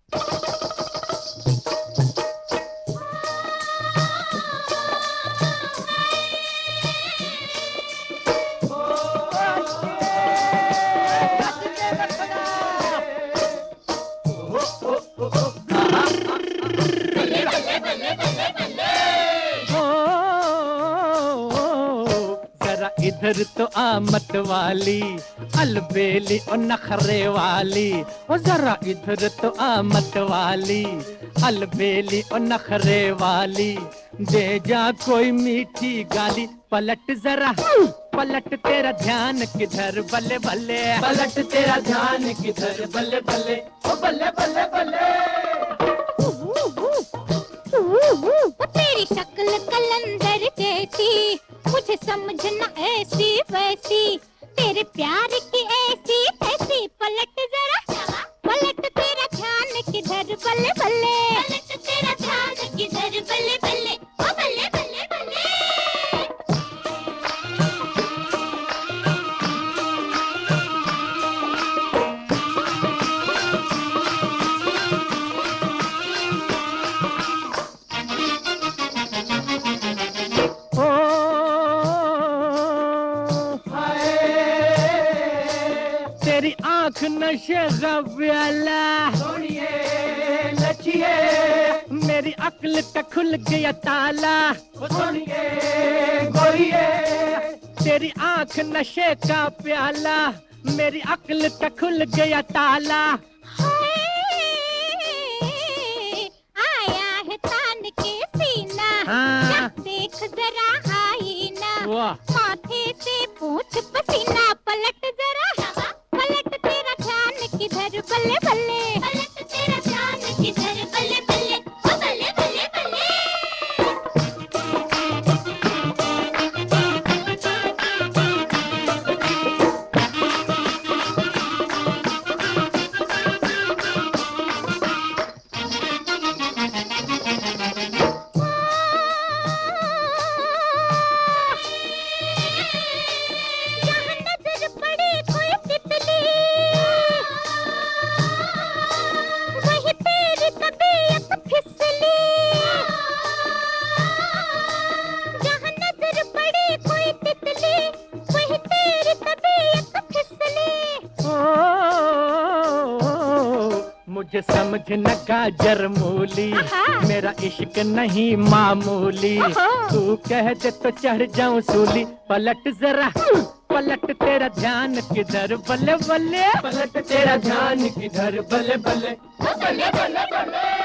इधर तो आमत वाली अलबेली और नखरे वाली, ओ जरा इधर तो आमत वाली अलबेली और नखरे वाली, दे जा कोई मीठी गाली। पलट जरा पलट, तेरा ध्यान किधर बल्ले बल्ले, पलट तेरा ध्यान किधर बल्ले बल्ले, ओ बल्ले बल्ले बल्ले। तेरी शक्ल कलंदर जैसी, मुझे समझना ऐसी वैसी, तेरे प्यार की ऐसी ऐसी। पलट जरा पलट, तेरा ध्यान किधर बल्ले बल्ले, पलट तेरा ध्यान किधर बल्ले बल्ले, ओ बल्ले बल्ले बल्ले। तेरी आँख नशे गव्याला, सोनिए लचिए, मेरी अक्ल का खुल गया ताला, सोनिए गोरिए। तेरी आँख नशे का प्याला, मेरी अक्ल का खुल गया ताला। आया है तान के सीना, हाँ। देख जरा आईना, माथे से पूछ पसीना। पलट जरा पलट, तेरा ध्यान किधर बल्ले बल्ले, पलट तेरा ध्यान किधर बल्ले बल्ले, ओ बल्ले बल्ले बल्ले। मुझे समझ न गाजर मूली, मेरा इश्क नहीं मामूली, तू कह दे तो चढ़ जाऊं सूली। पलट जरा पलट, तेरा ध्यान किधर बल्ले बल्ले, पलट तेरा ध्यान किधर बल्ले बल्ले, बल्ले बल्ले बल्ले।